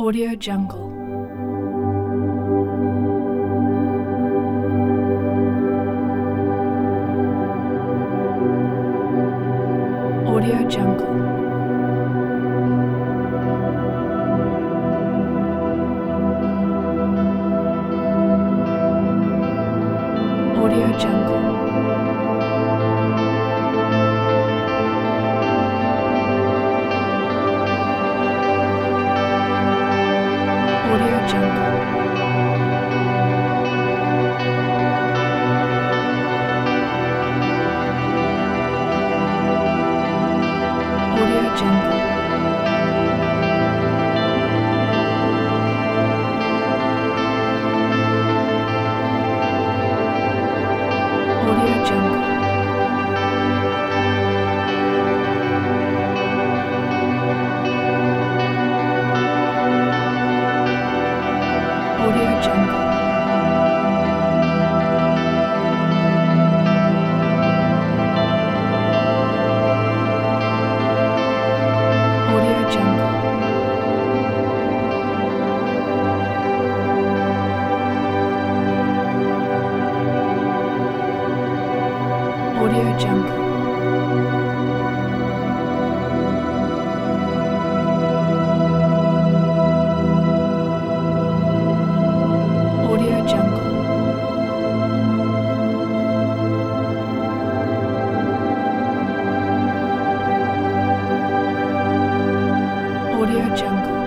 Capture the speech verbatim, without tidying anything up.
Audio Jungle. Audio Jungle. Audio Jungle. Audio Jungle. Audio Jungle. Audio Jungle. Audio Jungle. Audio Jungle. Audio Jungle. Audio Jungle. Audio Jungle.